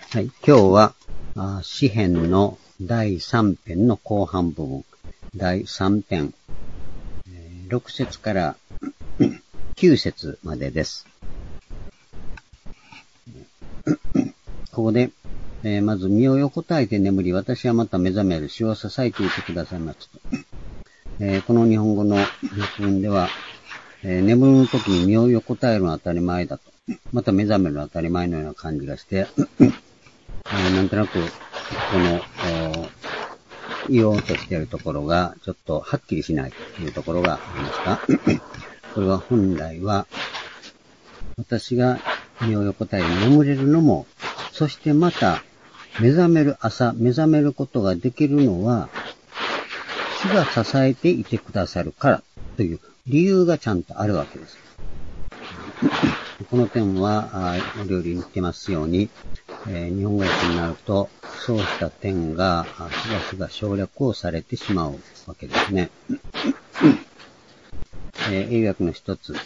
はい、今日は詩編の第3編の後半部分、第3編、6節から9節までです。ここで、まず身を横たえて眠り、私はまた目覚める、主を支えていてくださいますと。この日本語の訳文では、眠るときに身を横たえるのは当たり前だと。また目覚めるのは当たり前のような感じがして、なんとなく、この、言おうとしているところが、ちょっとはっきりしないというところがありました。これは本来は、私が身を横たえ眠れるのも、そしてまた、目覚めることができるのは、主が支えていてくださるからという理由がちゃんとあるわけです。この点は、お料理に言ってますように、日本語訳になると、そうした点が、しばしば省略をされてしまうわけですね。英訳の一つ、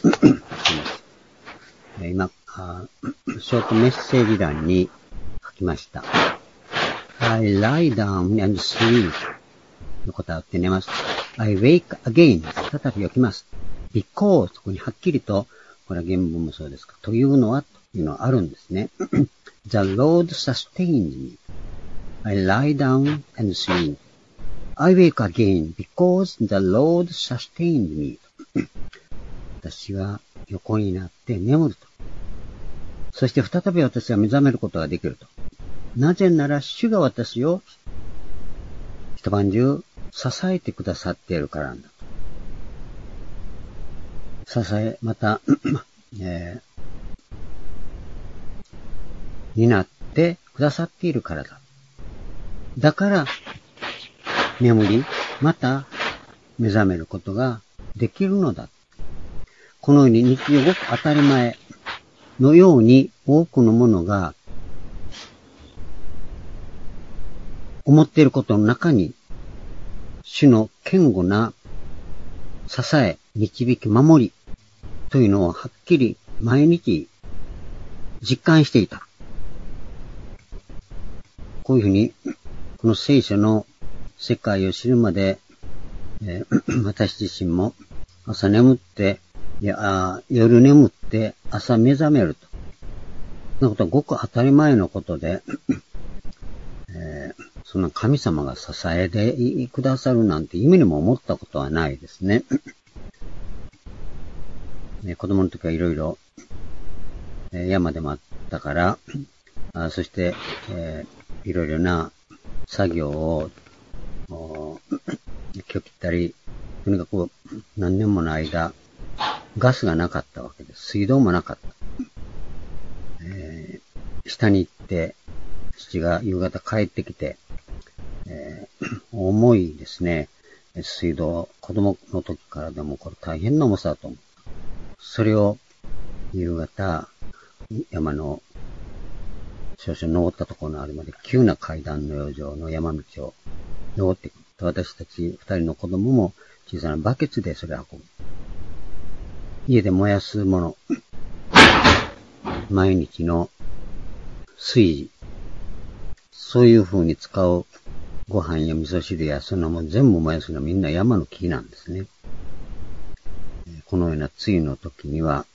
今、ショートメッセージ欄に書きました。I lie down and sleep の答えを言って寝ます。I wake again 再び起きます。because ここにはっきりと、これは原文もそうですか。というのは、というのはあるんですね。The Lord sustains me. I lie down and sleep. I wake again because the Lord sustains me. 私は横になって眠ると。そして再び私は目覚めることができると。なぜなら主が私を一晩中支えてくださっているからなんだと。また、担ってくださっているからだ。だから、眠り、また目覚めることができるのだ。このように日常ごく当たり前のように多くのものが思っていることの中に主の堅固な支え、導き、守りというのをはっきり毎日実感していた。こういうふうにこの聖書の世界を知るまで、私自身も朝眠って、夜眠って朝目覚めると。そんなことはごく当たり前のことで、そんな神様が支えてくださるなんて夢にも思ったことはないですね。子供の時はいろいろ山でもあったから、そして、いろいろな作業を今日切ったり、とにかく何年もの間、ガスがなかったわけです。水道もなかった。下に行って、父が夕方帰ってきて、重いですね。水道、子供の時からでもこれ大変な重さだと思う。それを夕方、山の少々登ったところのあるまで急な階段の養生の山道を登っていく。私たち二人の子供も小さなバケツでそれを運ぶ。家で燃やすもの、毎日の炊事、そういう風に使うご飯や味噌汁やそんなもん全部燃やすのはみんな山の木なんですね。このような梅雨の時には、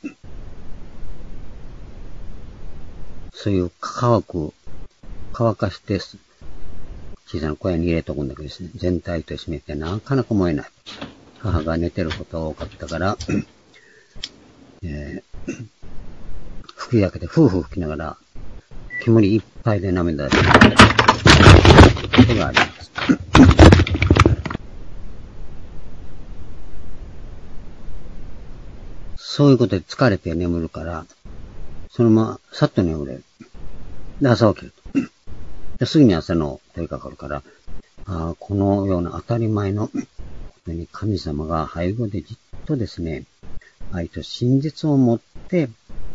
そういう乾かして小さな小屋に入れとくんだけどですね、全体と閉めてなかなか燃えない。母が寝てることが多かったから、吹き焼けてふうふう吹きながら、煙いっぱいで涙出して、ことがあります。そういうことで疲れて眠るから、そのままさっと眠れる。で、朝起きると。ですぐに朝の問いかかるから、このような当たり前のことに神様が背後でじっとですね、愛と真実を持って、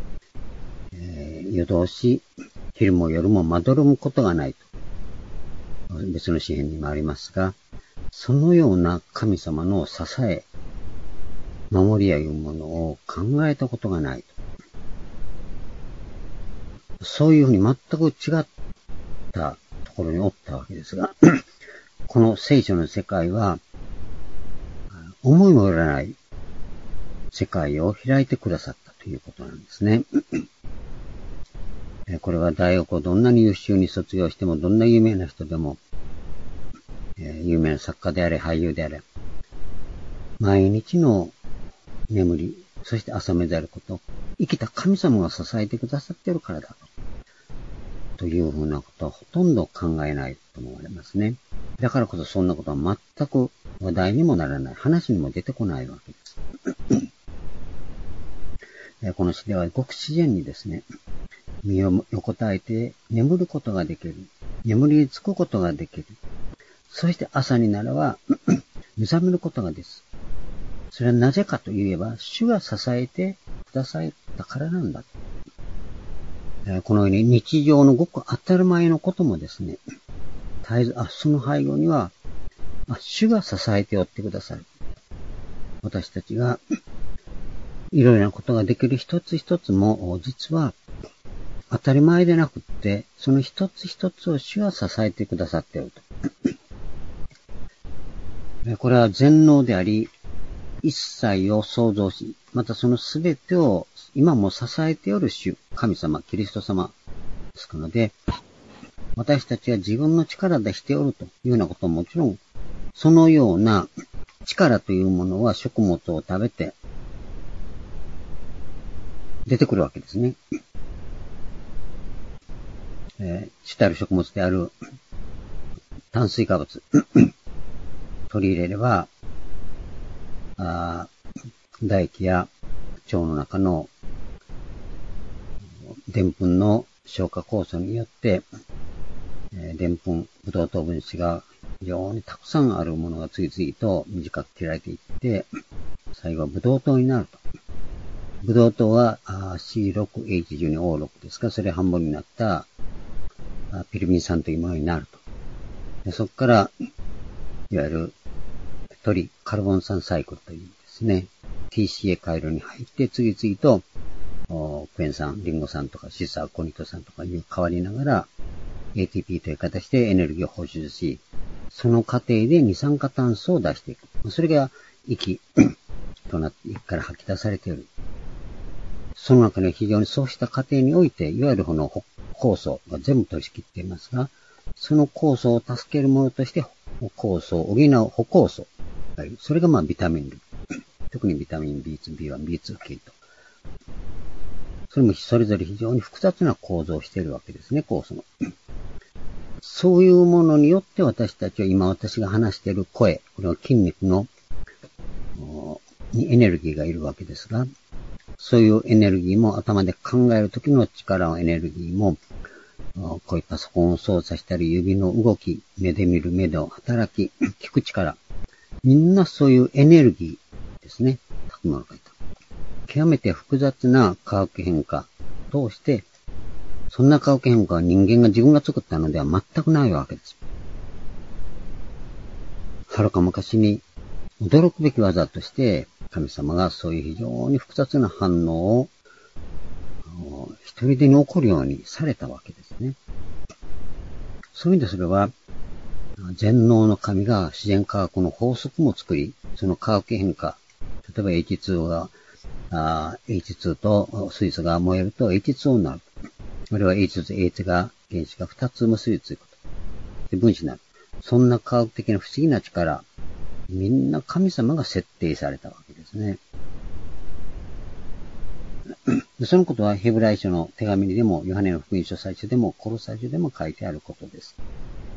夜通し、昼も夜もまどろむことがないと。別の詩篇にもありますが、そのような神様の支え、守りやいうものを考えたことがないと。そういうふうに全く違ったところにおったわけですが、この聖書の世界は、思いもよらない世界を開いてくださったということなんですね。これは大学をどんなに優秀に卒業しても、どんな有名な人でも、有名な作家であれ、俳優であれ、毎日の眠り、そして朝目であること、生きた神様が支えてくださっているからだというふうなことはほとんど考えないと思われますね。だからこそそんなことは全く話題にもならない、話にも出てこないわけです。この詩ではごく自然にですね、身を横たえて眠ることができる。眠りにつくことができる。そして朝になれば目覚めることがです。それはなぜかといえば、主が支えてくださったからなんだ。このように日常のごく当たり前のこともですね、絶えず、その背後には、主が支えておってくださる。私たちがいろいろなことができる一つ一つも、実は当たり前でなくって、その一つ一つを主が支えてくださっていると。これは全能であり、一切を創造し、またそのすべてを今も支えておる主、神様、キリスト様ですので、私たちは自分の力でしておるというようなことももちろん、そのような力というものは食物を食べて出てくるわけですね。主たる食物である炭水化物取り入れれば、唾液や腸の中のでんぷんの消化酵素によって、でんぷん、ブドウ糖分子が非常にたくさんあるものが次々と短く切られていって、最後はブドウ糖になると。ブドウ糖は C6H12O6 ですから、それ半分になったピルミン酸というものになると。でそこから、いわゆるカルボン酸サイクルというですね、TCA 回路に入って、次々とクエン酸、リンゴ酸とかシスアーコニト酸とかいう変わりながら、ATP という形でエネルギーを放出し、その過程で二酸化炭素を出していく。それが息となって息から吐き出されている。その中で非常にそうした過程において、いわゆるこの酵素が全部取り仕切っていますが、その酵素を助けるものとして、酵素を補う補酵素。それがビタミン類。特にビタミン B2、B1、B2 系と。それもそれぞれ非常に複雑な構造をしているわけですね、酵素の。そういうものによって私たちは今私が話している声、これは筋肉のにエネルギーがいるわけですが、そういうエネルギーも頭で考えるときの力のエネルギーも、こういうパソコンを操作したり、指の動き、目で見る目の働き、聞く力、みんなそういうエネルギーですね。拓磨が書いた。極めて複雑な化学変化を通して、そんな化学変化は人間が自分が作ったのでは全くないわけです。はるか昔に驚くべき技として、神様がそういう非常に複雑な反応を一人でに起こるようにされたわけですね。そういう意味でそれは、全能の神が自然科学の法則も作り、その化学変化、例えば H2 と水素が燃えると H2 になる。あるいは H2 と H が原子が2つ結びつくと。で、分子になる。そんな科学的な不思議な力、みんな神様が設定されたわけですね。でそのことはヘブライ書の手紙にでも、ヨハネの福音書最初でも、コロサイ書でも書いてあることです。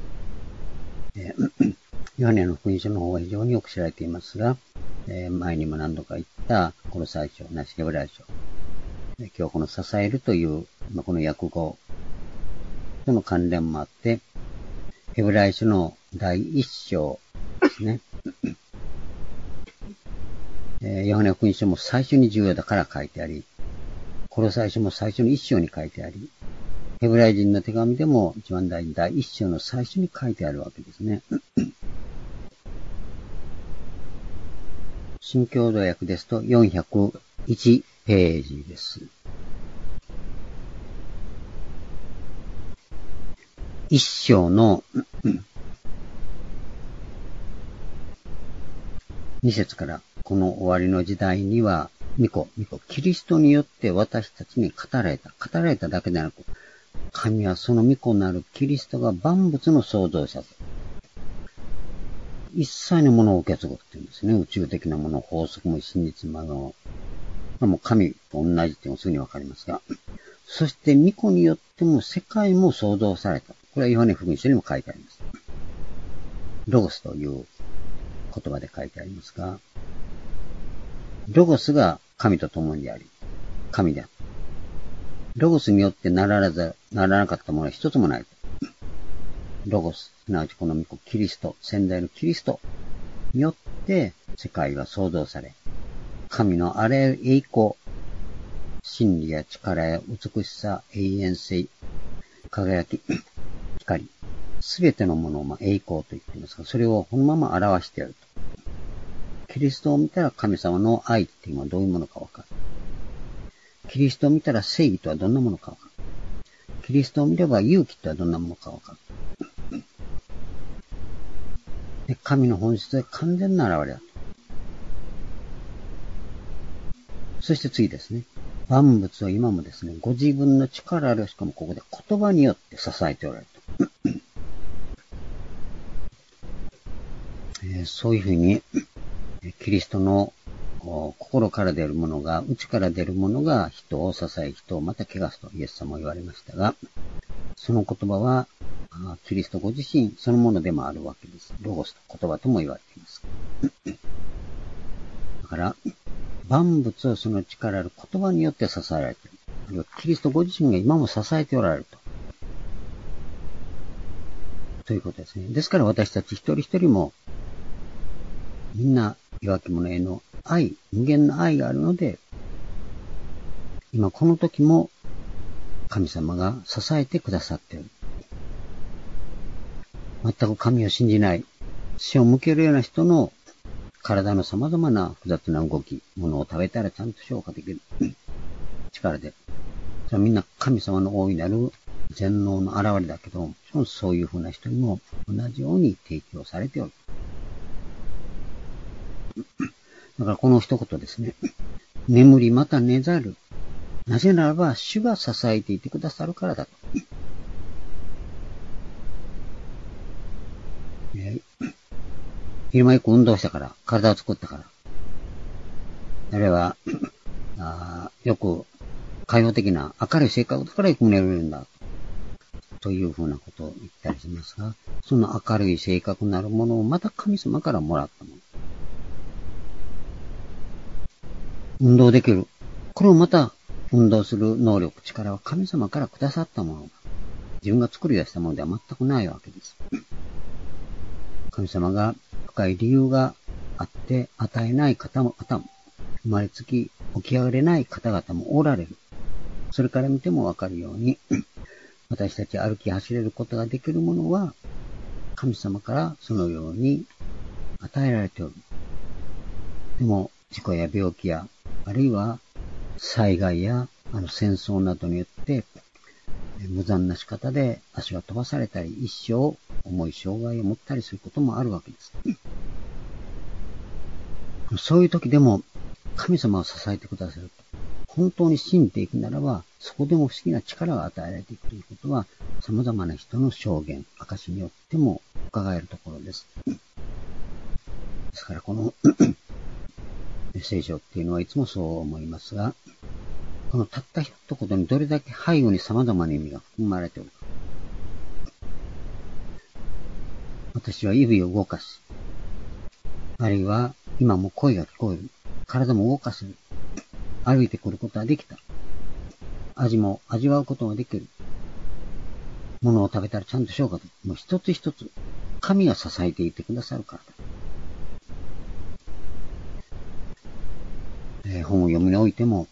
ヨハネの福音書の方は非常によく知られていますが、前にも何度か言ったコロサイ書、なしヘブライ書。今日この支えるという、この訳語との関連もあって、ヘブライ書の第一章ですね。ヨハネの福音書も最初に重要だから書いてあり、コロサイ書も最初の一章に書いてあり、ヘブライ人の手紙でも一番第一章の最初に書いてあるわけですね。新共同訳ですと401ページです。 一章の2節からこの終わりの時代には、キリストによって私たちに語られた。語られただけでなく、神はその御子なるキリストが万物の創造者で、一切のものを受け継ぐって言うんですね。宇宙的なもの、法則も真実ももう神と同じっていうのがすぐにわかりますが、そして御子によっても世界も創造された。これはヨハネ福音書にも書いてあります。ロゴスという言葉で書いてありますが、ロゴスが神と共にあり、神である。ロゴスによってならなかったものは一つもない。ロゴス、すなわちこの御子、キリスト、先代のキリストによって世界は創造され、神のあらゆる栄光、真理や力や美しさ、永遠性、輝き、光、すべてのものを栄光と言っていますが、それをこのまま表していると。キリストを見たら神様の愛っていうのはどういうものかわかる。キリストを見たら正義とはどんなものかわかる。キリストを見れば勇気とはどんなものかわかる。で、神の本質は完全な現れだと。そして次ですね。万物は今もですね、ご自分の力ある、しかもここで言葉によって支えておられると。そういうふうに、キリストの心から出るものが、内から出るものが人を支え、人をまた汚すとイエス様は言われましたが、その言葉は、キリストご自身そのものでもあるわけです。ロゴスと言葉とも言われています。だから、万物をその力ある言葉によって支えられている。キリストご自身が今も支えておられると。ということですね。ですから私たち一人一人も、みんな弱き者への愛、無限の愛があるので、今この時も神様が支えてくださっている。全く神を信じない、死を向けるような人の体の様々な複雑な動き、物を食べたらちゃんと消化できる力で。それはみんな神様の大いなる全能の現れだけど、そういう風な人にも同じように提供されておる。だからこの一言ですね。眠りまた寝ざる。なぜならば主が支えていてくださるからだと。昼間よく運動したから、体を作ったから。あるいは、よく開放的な明るい性格だからよく寝れるんだ。というふうなことを言ったりしますが、その明るい性格なるものをまた神様からもらったもの。運動できる。これをまた運動する能力、力は神様からくださったもの。自分が作り出したものでは全くないわけです。神様が深い理由があって与えない方も、生まれつき起き上がれない方々もおられる。それから見てもわかるように、私たち歩き走れることができるものは、神様からそのように与えられておる。でも、事故や病気や、あるいは災害や戦争などによって、無残な仕方で足が飛ばされたり、一生重い障害を持ったりすることもあるわけです。そういう時でも神様を支えてくださる。本当に信じていくならば、そこでも不思議な力が与えられていくということは、様々な人の証言、証によっても伺えるところです。ですからこの聖書っていうのはいつもそう思いますが、このたった一言にどれだけ背後に様々な意味が含まれているか。私は指を動かす。あるいは今も声が聞こえる。体も動かせる。歩いてくることができた。味も味わうことができる。物を食べたらちゃんと消化できる。もう一つ一つ、神が支えていてくださるからだ。本を読むにおいても、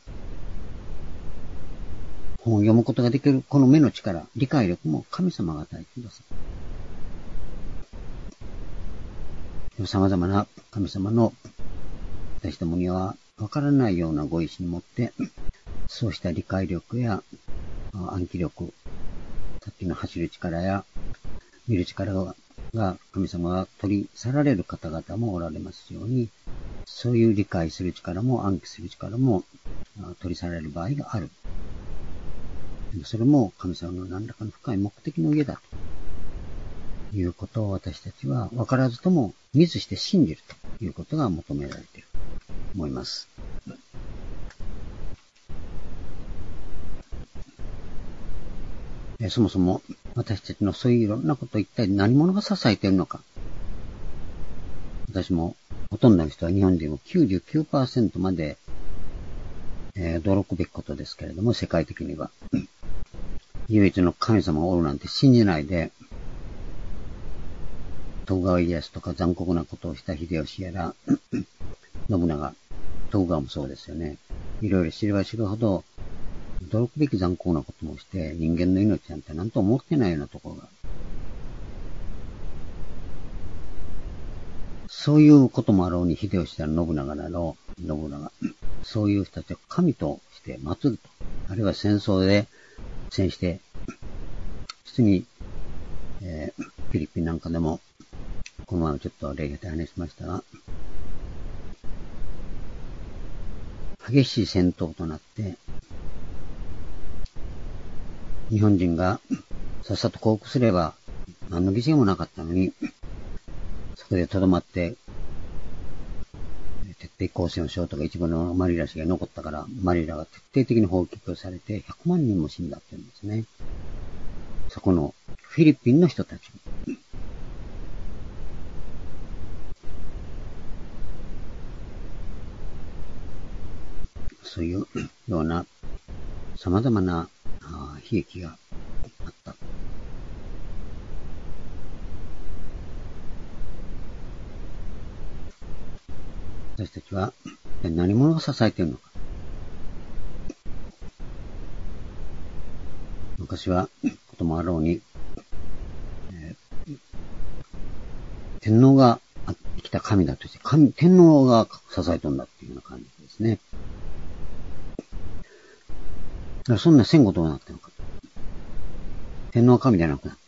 本を読むことができるこの目の力、理解力も神様が与えてくださる。様々な神様の私どもにはわからないようなご意志にもって、そうした理解力や暗記力、 さっきの走る力や見る力が神様が取り去られる方々もおられますように、そういう理解する力も暗記する力も取り去られる場合がある。でもそれも神様の何らかの深い目的の上だということを私たちは分からずとも見ずして信じるということが求められていると思います。そもそも私たちのそういういろんなことを一体何者が支えているのか。私もほとんどの人は日本でも 99% まで、驚くべきことですけれども、世界的には。唯一の神様がおるなんて信じないで、徳川家康とか残酷なことをした秀吉やら、信長、徳川もそうですよね。いろいろ知れば知るほど、驚くべき残酷なこともして、人間の命なんて何とも思ってないようなところが。そういうこともあろうに、秀吉や信長など、そういう人たちを神として祀ると。あるいは戦争で戦して、普通に、フィリピンなんかでも、この前もちょっと例で話しましたが、激しい戦闘となって、日本人がさっさと降伏すれば何の犠牲もなかったのに、そこで留まって、徹底抗戦をしようとか一部のマリラ氏が残ったから、マリラが徹底的に砲撃をされて100万人も死んだって言うんですね。そこのフィリピンの人たち。そういうような様々な悲劇があった。私たちは何者が支えているのか。昔はこともあろうに、天皇が生きた神だとして、天皇が支えてるんだっていうような感じですね。だからそんな戦後どうなったのか。天皇は神じゃなくなった。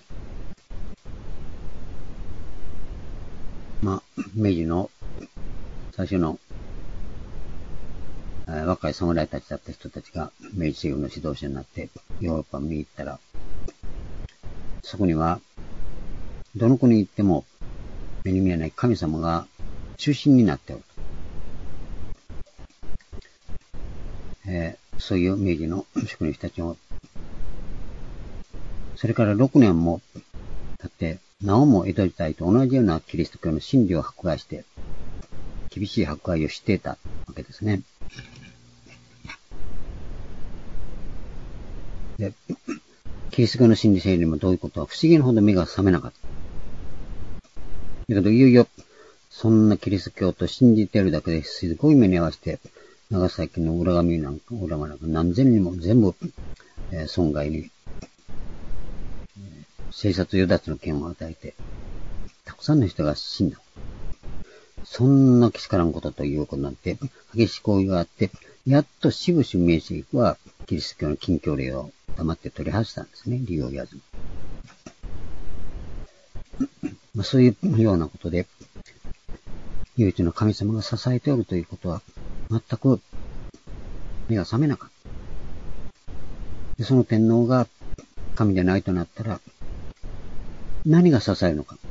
明治の最初の若い侍たちだった人たちが明治政府の指導者になってヨーロッパを見に行ったら、そこにはどの国に行っても目に見えない神様が中心になっておる。そういう明治の職人たちを、それから6年も経って、なおも江戸時代と同じようなキリスト教の真理を迫害して、厳しい迫害をしていたわけですね。で、キリスト教の真理性にもどういうことは不思議なほど目が覚めなかった。だけどいよいよ、そんなキリスト教と信じているだけですごい目に合わせて、長崎の裏紙なんか何千人も全部、損害に、生殺与奪の権を与えて、たくさんの人が死んだ。そんなけしからんことということになって、激しい行為があって、やっとしぶしぶ明治政府はキリスト教の禁教令を黙って取り外したんですね、理由を言わずに。そういうようなことで、唯一の神様が支えておるということは、全く目が覚めなかった。で、その天皇が神でないとなったら、何が支えるのか。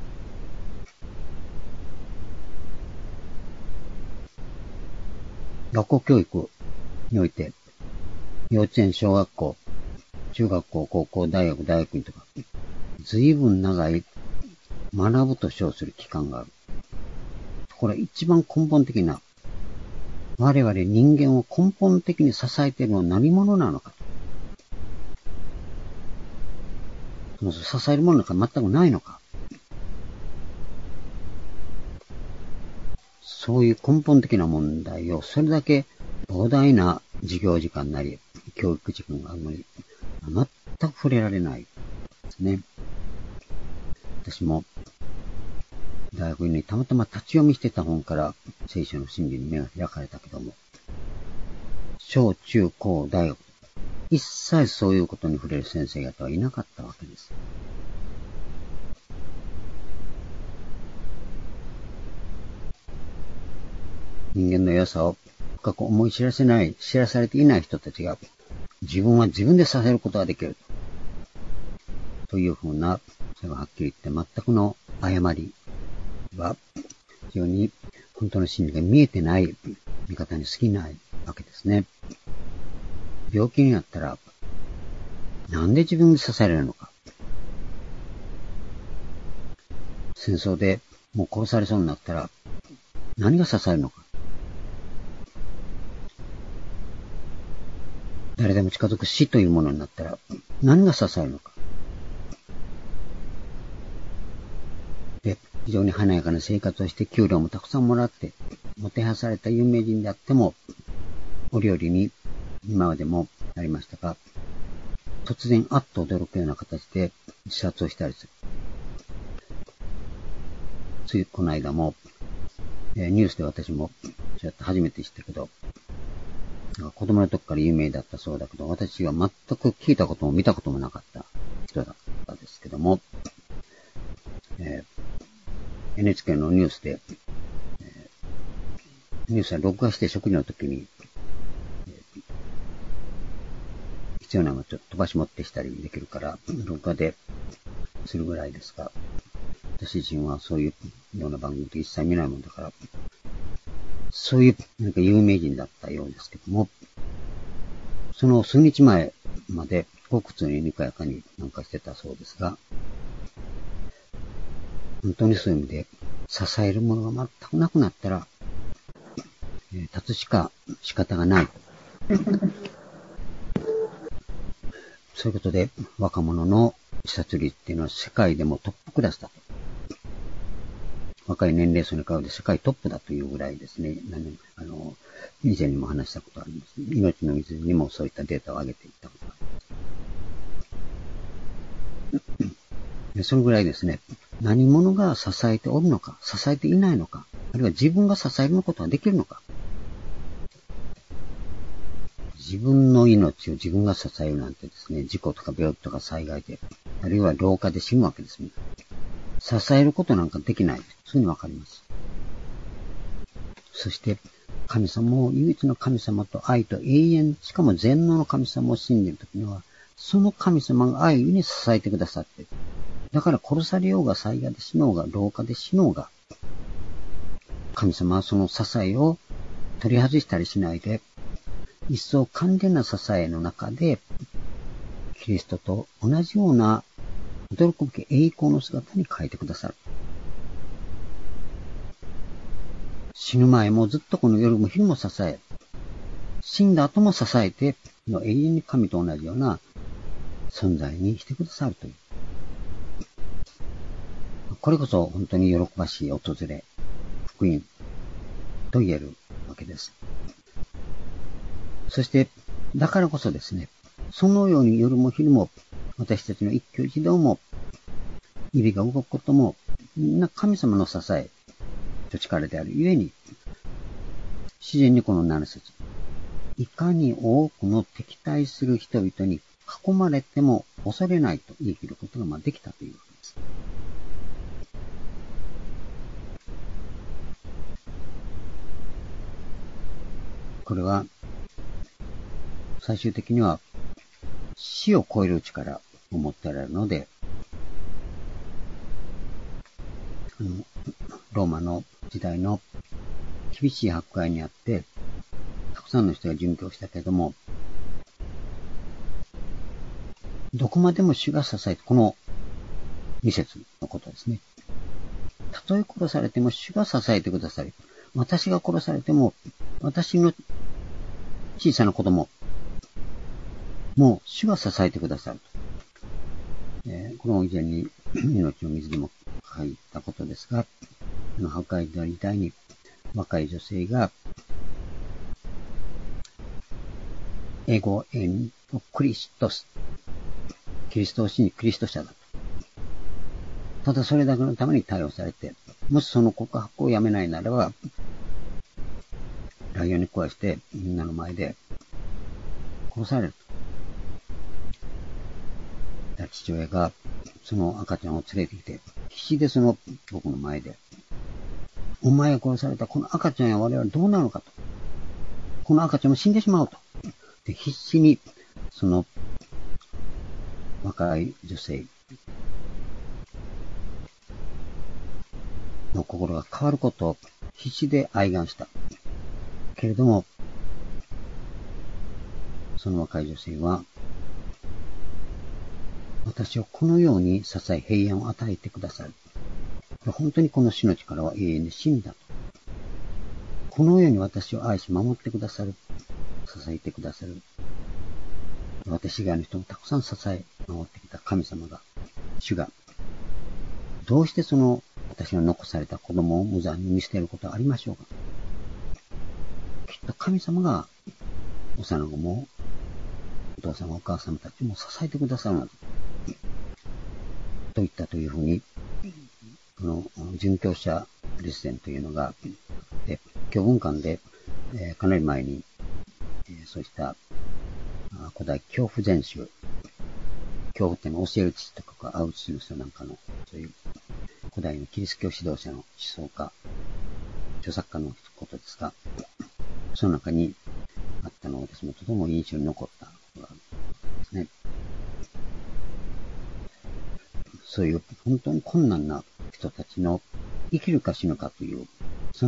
学校教育において、幼稚園、小学校、中学校、高校、大学院とか、随分長い学ぶと称する期間がある。これ一番根本的な、我々人間を根本的に支えているのは何者なのかと。支えるものなんか全くないのか。そういう根本的な問題をそれだけ膨大な授業時間なり、教育時間があるのに、全く触れられないですね。私も大学にたまたま立ち読みしてた本から聖書の真理に目が開かれたけども、小中高大学、 一切そういうことに触れる先生方はいなかったわけです。人間の良さを深く思い知らされていない人たちが、自分は自分でさせることができるというふうな、それははっきり言って全くの誤りは、非常に本当の真理が見えてない見方に過ぎないわけですね。病気になったら、なんで自分で支えられるのか。戦争でもう殺されそうになったら、何が支えるのか。誰でも近づく死というものになったら、何が支えるのか。で、非常に華やかな生活をして給料もたくさんもらって、もてはされた有名人であっても、折々に今までもありましたが、突然あっと驚くような形で自殺をしたりする。ついこの間も、ニュースで私もちょっと初めて知ったけど、子供の時から有名だったそうだけど、私は全く聞いたことも見たこともなかった人だったんですけども、NHK のニュースで、ニュースは録画して食事の時に、必要なのをちょっと飛ばし持ってしたりできるから、録画でするぐらいですが、私自身はそういうような番組って一切見ないもんだから、そういう何か有名人だったようですけども、その数日前までごく普通ににこやかになんかしてたそうですが、本当にそういう意味で支えるものが全くなくなったら、立つしか仕方がない。そういうことで若者の自殺率っていうのは世界でもトップクラスだと。若い年齢層に比べて世界トップだというぐらいですね。以前にも話したことあります。命の水にもそういったデータを上げていったことがあります。それぐらいですね、何者が支えておるのか、支えていないのか、あるいは自分が支えることができるのか。自分の命を自分が支えるなんてですね、事故とか病気とか災害で、あるいは老化で死ぬわけですね。支えることなんかできない。そういうのわかります。そして、神様を、唯一の神様と愛と永遠、しかも全能の神様を信じるときには、その神様が愛に支えてくださって、だから殺されようが災害で死のうが老化で死のうが、神様はその支えを取り外したりしないで、一層完全な支えの中で、キリストと同じような驚くべき栄光の姿に変えてくださる。死ぬ前もずっとこの夜も昼も支え、死んだ後も支えて、永遠に神と同じような存在にしてくださるという。これこそ本当に喜ばしい訪れ、福音と言えるわけです。そして、だからこそですね、そのように夜も昼も私たちの一挙一動も指が動くこともみんな神様の支えと力であるゆえに、自然にこの7節、いかに多くの敵対する人々に囲まれても恐れないと言い切ることができたというわけです。これは最終的には死を超える力を持っておられるので、ローマの時代の厳しい迫害にあって、たくさんの人が殉教したけれども、どこまでも主が支えて、この2節のことですね。たとえ殺されても主が支えてくださり、私が殺されても、私の小さな子供、もう主が支えてくださると。この以前に命の水でも書いたことですが、破壊でありたいに若い女性がエゴエンクリストス、キリストを信じキリスト者だと。ただそれだけのために逮捕されて、もしその告白をやめないならば、ライオンに食わしてみんなの前で殺されると。 た父親が、その赤ちゃんを連れてきて、必死で僕の前で、お前が殺されたこの赤ちゃんや我々どうなるのかと。この赤ちゃんも死んでしまうと。で、必死に、若い女性の心が変わることを必死で哀願した。けれども、その若い女性は、私をこのように支え平安を与えてくださる。本当にこの死の力は永遠で死んだと。このように私を愛し守ってくださる。支えてくださる。私以外の人もたくさん支え守ってきた神様が、主が、どうして私の残された子供を無残に見捨てることはありましょうか。きっと神様が幼子もお父様お母様たちも支えてくださるのだと言ったというふうに、この殉教者列伝というのが、教文館で、かなり前に、そうした古代恐怖全集、恐怖っていうのを教える父とかアウチの人なんかの、そういう古代のキリスト教指導者の思想家、著作家のことですが、その中にあったのを私もとても印象に残ったことがあるんですね。そういう本当に困難な人たちの生きるか死ぬかという、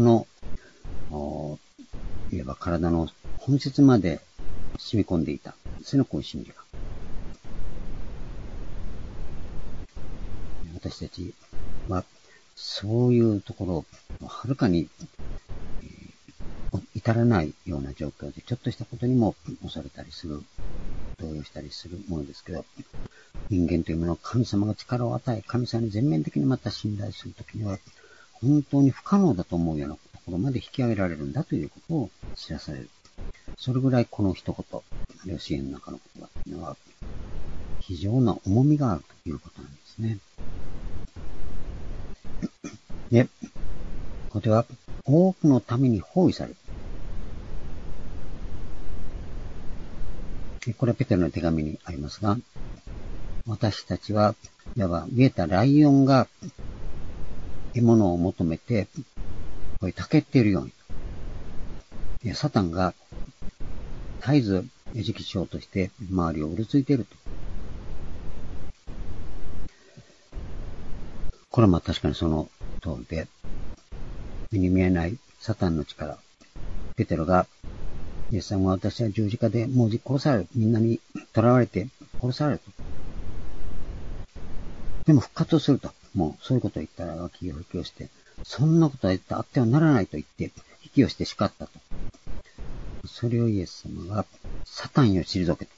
いわば体の本質まで染み込んでいた、そのこういう心理が。私たちは、そういうところをはるかに、至らないような状況で、ちょっとしたことにも恐れたりする、動揺したりするものですけど、人間というものは神様が力を与え、神様に全面的にまた信頼するときには、本当に不可能だと思うようなところまで引き上げられるんだということを知らされる。それぐらいこの一言、良子の中の言葉というのは、非常な重みがあるということなんですね。で、これは多くのために包囲される。これはペテロの手紙にありますが、私たちは、いわば飢えたライオンが獲物を求めて、これ、たけっているように、サタンが絶えず餌食しようとして周りをうろついていると。これは確かにその通りで、目に見えないサタンの力。ペテロが、イエス様は私は十字架でもう殺される。みんなに囚われて殺されると。でも復活をすると。もうそういうことを言ったら脇を引きをして、そんなことは言ってあってはならないと言って、引きをして叱ったと。それをイエス様が、サタンよ退けと。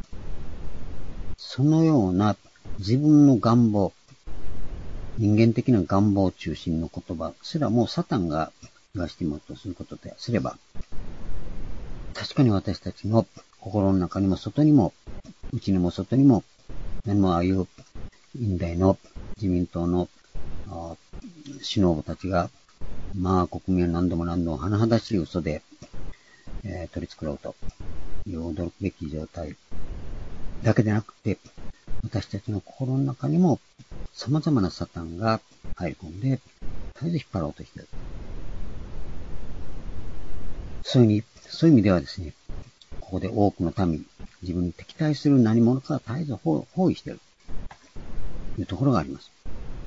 そのような自分の願望、人間的な願望中心の言葉すらもうサタンが言わしてもらうとすることですれば、確かに私たちの心の中にも外にも、内にも外にも、何もああいう近代の自民党の首脳たちが、まあ国民は何度も何度も甚だしい嘘で、取り繕うという驚くべき状態だけでなくて、私たちの心の中にも様々なサタンが入り込んで、絶えず引っ張ろうとしている。そういう意味ではですね、ここで多くの民、自分に敵対する何者かが絶えず包囲しているというところがあります。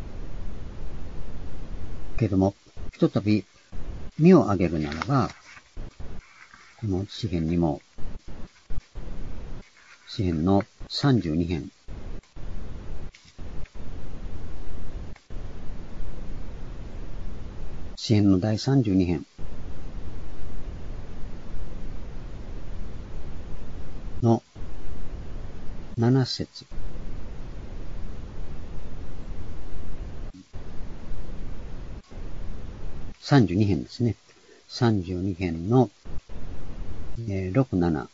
けれども、ひとたび身を上げるならば、この詩編にも、詩編の32編、詩編の第32編の7節。32編ですね。32編の、6、7。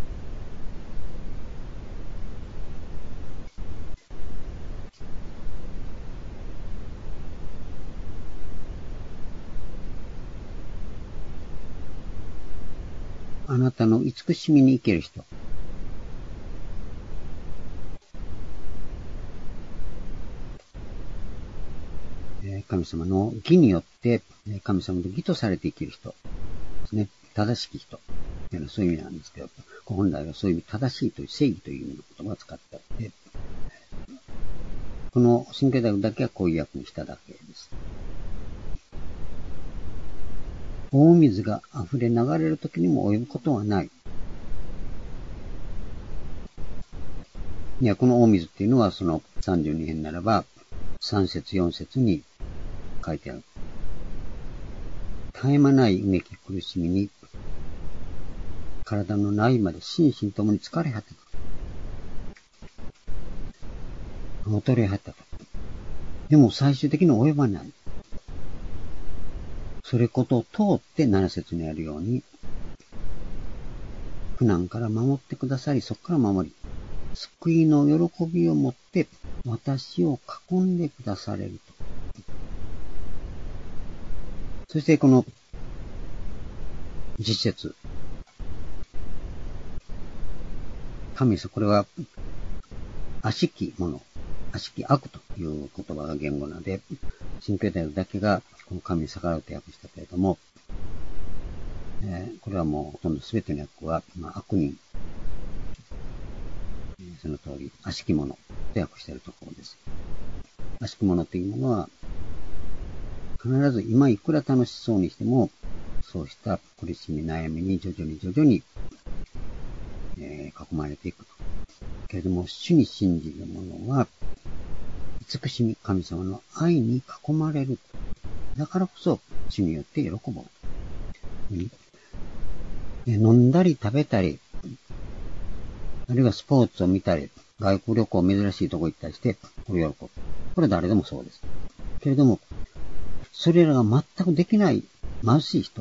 あなたの慈しみに生きる人。 神様の義によって、神様の義とされて生きる人ですね。正しき人。そういう意味なんですけど、本来はそういう正しいという正義という意味の言葉を使ってあって、この神経大学だけはこういう訳にしただけです。大水が溢れ流れる時にも及ぶことはない。いや、この大水っていうのはその32編ならば3節4節に書いてある。絶え間ないうめき苦しみに体の内まで心身ともに疲れ果てた。衰え果てた。でも最終的に及ばない。それことを通って7節にあるように、苦難から守ってくださり、そこから守り、救いの喜びをもって私を囲んでくだされると。そしてこの10節。神様、これは悪しきもの、悪しき悪という言葉が言語なので、新教大学だけがこの神に逆らうと訳したけれども、これはもうほとんど全ての訳は、悪人、その通り、悪しきものと訳しているところです。悪しきものというものは、必ず今いくら楽しそうにしても、そうした苦しみ、悩みに徐々に、囲まれていくと。けれども、主に信じる者は、慈しみ、神様の愛に囲まれる。だからこそ、主によって喜ぼう。飲んだり食べたり、あるいはスポーツを見たり、外国旅行珍しいとこ行ったりして、これ喜ぶ。これは誰でもそうです。けれども、それらが全くできない貧しい人。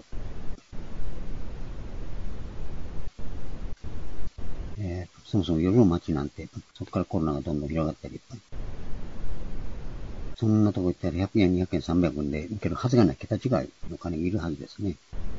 そもそも夜の街なんて、そこからコロナがどんどん広がったり、そんなとこ行ったら100円、200円、300円で受けるはずがない桁違いの金がいるはずですね。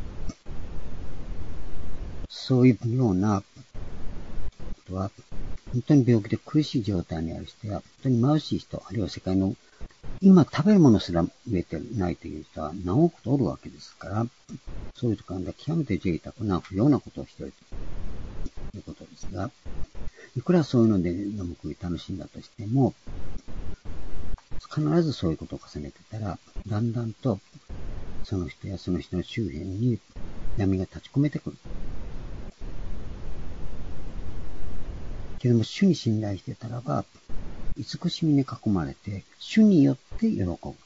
そういうようなことは、本当に病気で苦しい状態にある人や、本当に貧しい人、あるいは世界の今食べるものすら植えてないという人は何億とおるわけですから、そういうところで極めて贅沢な不要なことをしているということですが、いくらそういうので飲む食い楽しんだとしても、必ずそういうことを重ねてたら、だんだんとその人やその人の周辺に闇が立ち込めてくる。けれども、主に信頼してたらば、慈しみに囲まれて、主によって喜ぶ。食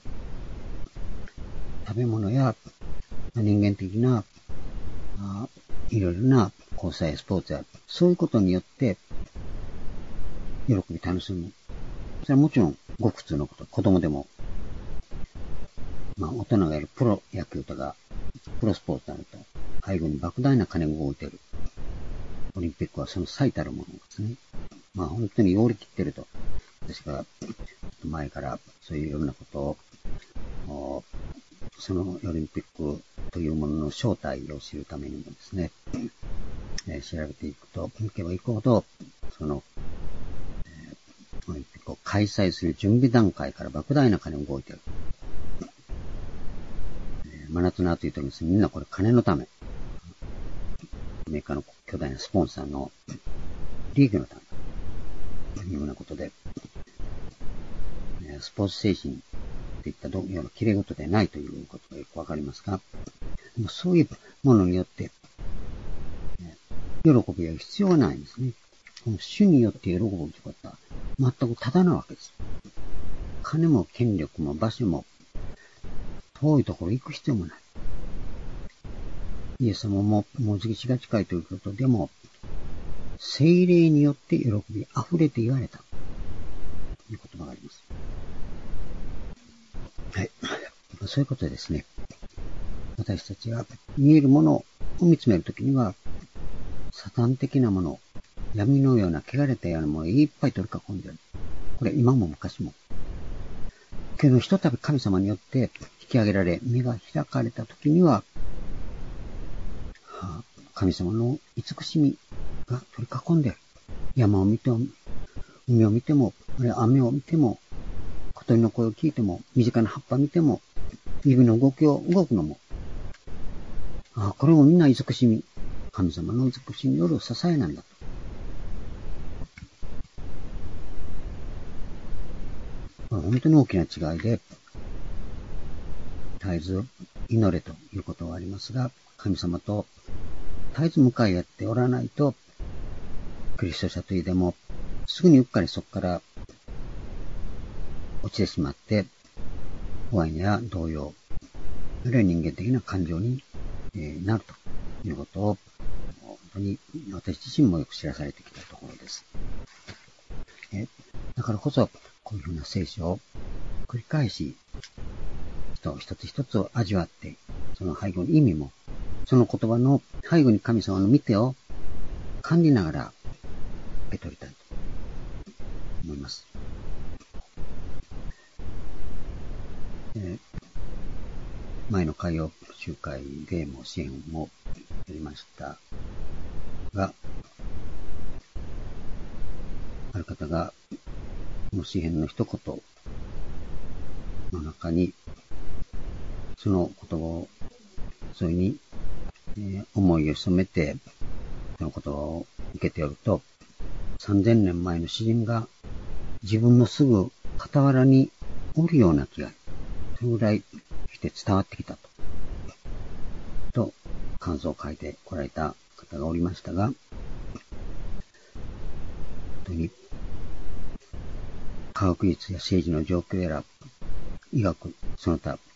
べ物や人間的ないろいろな交際やスポーツや、そういうことによって、喜び楽しむ。それはもちろん、ごく普通のこと。子供でも、大人がやるプロ野球とか、プロスポーツになると、背後に莫大な金が動いている。オリンピックはその最たるものですね。本当に要り切っていると。ですから、前からそういういろんなことを、そのオリンピックというものの正体を知るためにもですね、調べていくと、いけばいくほど、その、オリンピックを開催する準備段階から莫大な金が動いている。真夏の暑い時にみんなこれ金のため。アメリカの巨大なスポンサーの利益のため。というようなことで、スポーツ精神といったような綺麗事でないということがよくわかりますが、でもそういうものによって、喜びは必要はないんですね。この主によって喜ぶということは全くただなわけです。金も権力も場所も遠いところ行く必要もない。イエス様ももうじきが近いということでも、聖霊によって喜び溢れて言われたという言葉があります。はい。そういうことでですね、私たちが見えるものを見つめるときには、サタン的なもの、闇のような汚れたようなものをいっぱい取り囲んでいる。これ今も昔も。けどひとたび神様によって引き上げられ、目が開かれたときには、神様の慈しみが取り囲んでいる。山を見ても、海を見ても、雨を見ても、 小鳥の声を聞いても、身近な葉っぱ見ても、指の動くのも、これもみんな慈しみ、神様の慈しみによる支えなんだと。本当に大きな違いで、絶えず祈れということはありますが、神様と絶えず向かい合っておらないと、キリスト者といえども、すぐにうっかりそこから落ちてしまって、不安や動揺、あるいは人間的な感情になるということを、本当に私自身もよく知らされてきたところです。だからこそ、こういうふうな聖書を繰り返し、一つ一つを味わって、その背後の意味も、その言葉の背後に神様の御手を感じながら受け取りたいと思います。前の海洋集会でも支援もやりましたが、ある方が、この詩篇の一言の中に、その言葉を、それに、思いを潜めて、その言葉を受けておると、3000年前の詩人が自分のすぐ傍らにおるような気が、それぐらいして伝わってきたと、感想を書いてこられた方がおりましたが、本当に、科学技術や政治の状況や医学、その他、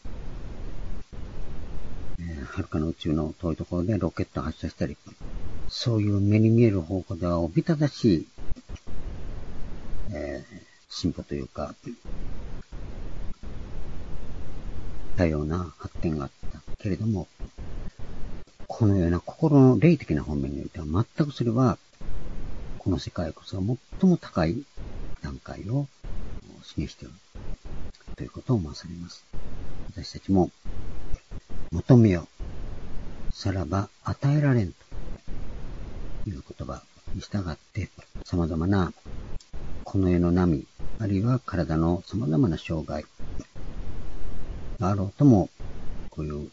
遥かの宇宙の遠いところでロケットを発射したり、そういう目に見える方向ではおびただしい、進歩というか、多様な発展があったけれども、このような心の霊的な方面においては全くそれは、この世界こそが最も高い段階を示しているということを思わされます。私たちも求めよ、さらば与えられんという言葉に従って様々なこの世の波、あるいは体の様々な障害があろうとも、こういう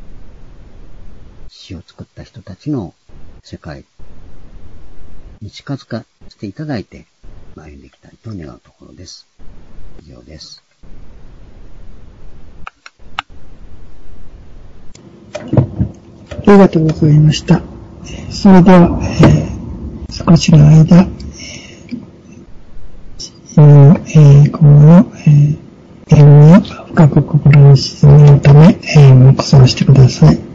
死を作った人たちの世界に近づかせていただいて歩んでいきたいと願うところです。以上です。 ありがとうございました。それでは、少しの間、今後の、恵みを深く心に沈めるため、黙想してください。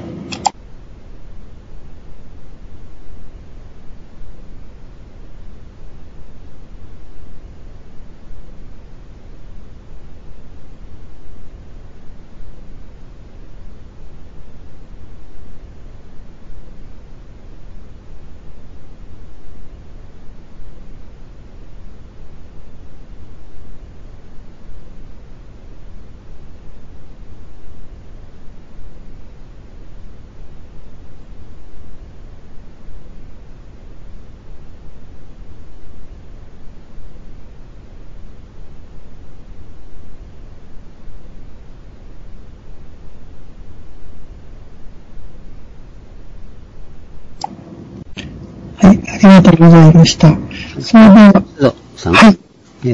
はい、ありがとうございました。それでは、はい。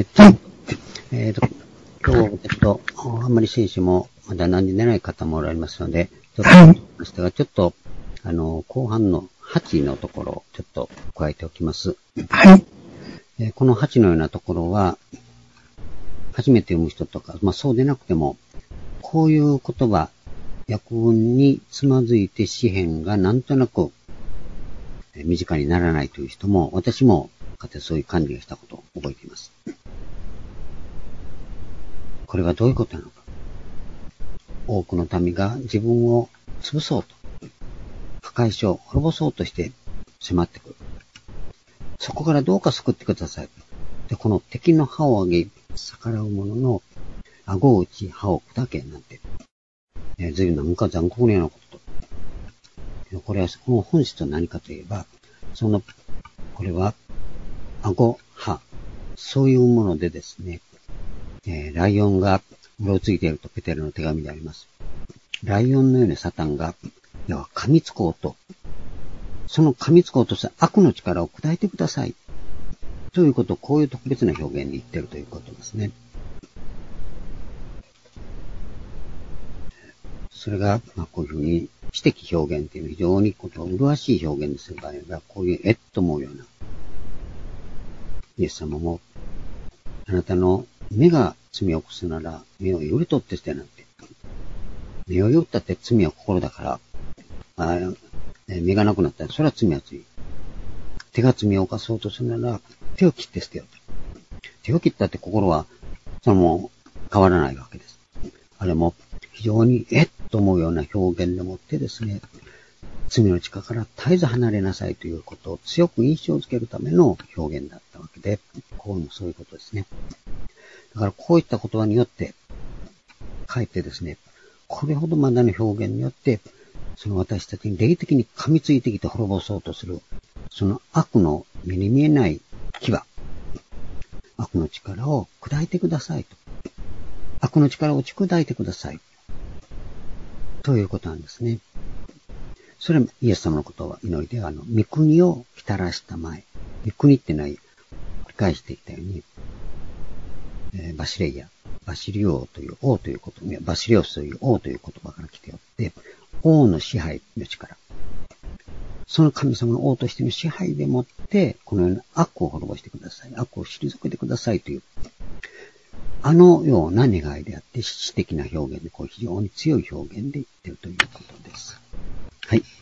今日、あんまり選手もまだ何時寝ない方もおられますので、ちょっと、後半の8のところをちょっと加えておきます。 はい。 この8のようなところは、初めて読む人とか、そうでなくても、こういう言葉、訳文につまずいて詩篇がなんとなく身近にならないという人も、私もかつてそういう感じがしたことを覚えています。これはどういうことなのか。多くの民が自分を潰そうと、破壊しよう、滅ぼそうとして迫ってくる。そこからどうか救ってください。で、この敵の歯を上げ、逆らう者の顎を打ち、歯を砕けなんて、随分なんか残酷なようなことと。これは、この本質は何かといえば、これは、顎、歯、そういうものでですね、 ライオンがうろついているとペテロの手紙であります。ライオンのようにサタンが、噛みつこうと、その噛みつこうとした悪の力を砕いてください。ということを、こういう特別な表現で言っているということですね。それが、こういうふうに、知的表現というのは非常に麗しい表現にする場合は、こういうと思うような。イエス様も、あなたの目が罪を起こすなら、目をより取って捨てなんて。目をよったって罪は心だから、目がなくなったら、それは罪は罪。手が罪を犯そうとするなら、手を切って捨てよう。手を切ったって心は、もう変わらないわけです。あれも、非常にと思うような表現でもってですね、罪の力から絶えず離れなさいということを強く印象づけるための表現だったわけで、こうもそういうことですね。だからこういった言葉によって、かえってですね、これほどまでの表現によって、その私たちに霊的に噛みついてきて滅ぼそうとする、その悪の目に見えない牙、悪の力を砕いてくださいと。悪の力を打ち砕いてください。ということなんですね。それはイエス様のことは祈りでは、御国を来たらしたまえ。御国ってのは繰り返していったように、バシレイヤ、バシリオという王ということ、バシリオスという王という言葉から来ておって、王の支配の力。その神様の王としての支配でもって、このような悪を滅ぼしてください。悪を退けてくださいという、あのような願いであって、詩的な表現で、非常に強い表現で言っているということです。はい。